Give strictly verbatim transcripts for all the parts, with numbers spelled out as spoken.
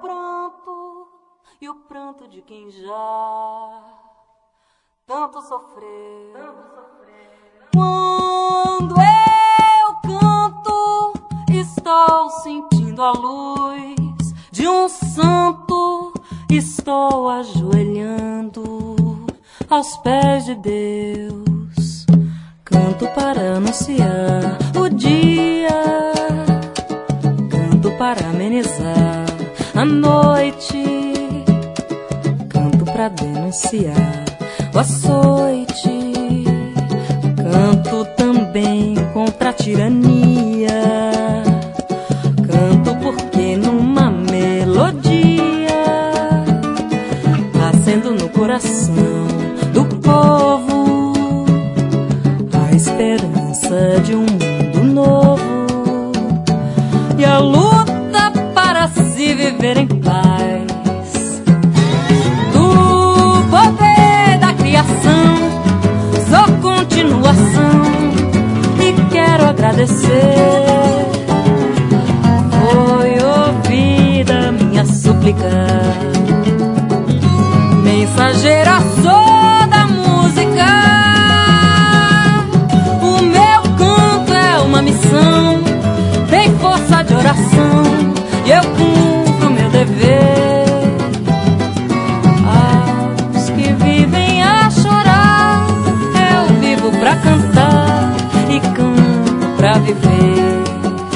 pranto e o pranto de quem já tanto sofreu. Quando eu canto, estou sentindo a luz de um santo, estou ajoelhando aos pés de Deus. Canto para anunciar o dia, canto para amenizar a noite, canto para denunciar o açoite, canto também contra a tirania, canto porque numa melodia acendo no coração do povo a esperança de um mundo novo e a luta para se viver em paz. Do poder da criação sou continuação e quero agradecer. Foi ouvida minha súplica, mensageira sou da música. O meu canto é uma missão, tem força de oração e eu cumpro meu dever. Aos que vivem a chorar, eu vivo pra cantar e canto pra viver.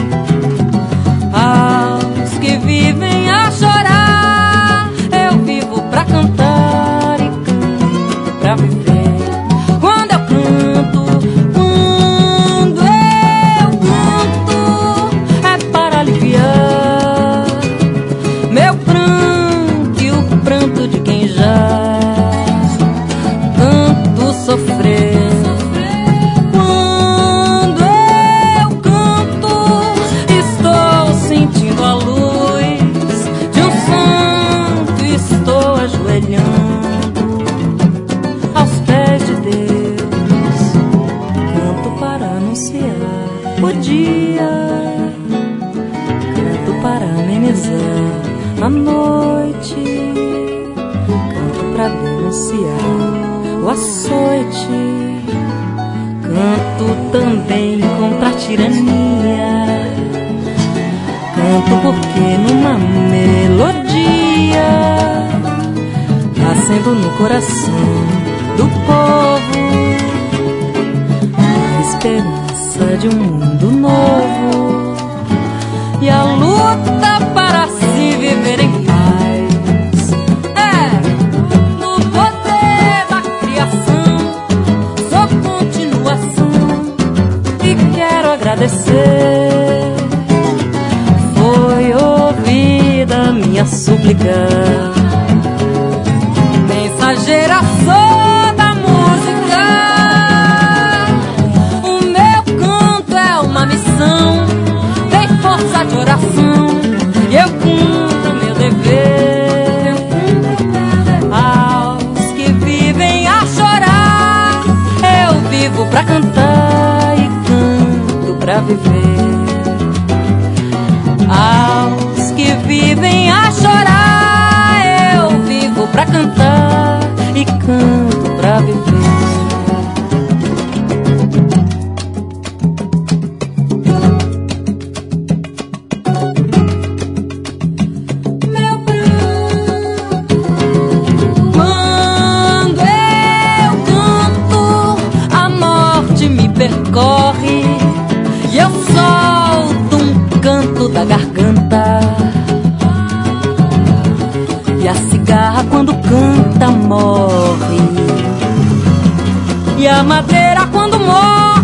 Aos que vivem a chorar, eu vivo pra cantar e canto pra viver. Quando eu canto, quando eu canto, é para aliviar meu pranto e o pranto de quem já tanto sofreu. Quando eu canto, estou sentindo a luz de um santo, estou ajoelhando aos pés de Deus. Canto para anunciar o dia, canto para amenizar a noite, canto para denunciar o açoite, canto também contra a tirania, canto porque numa melodia acendo no coração do povo a esperança de um mundo novo e a luta para se viver em paz. É, no poder da criação sou continuação e quero agradecer. Foi ouvida minha súplica, mensageira sou da música. O meu canto é uma missão, tem força de oração e eu cumpro meu dever. Aos que vivem a chorar, eu vivo pra cantar e canto pra viver. Aos que vivem a chorar, eu vivo pra cantar e canto pra viver. Meu pranto, quando eu canto, a morte me percorre e eu solto um canto da garganta. E a cigarra quando canta morre, e a madeira quando morre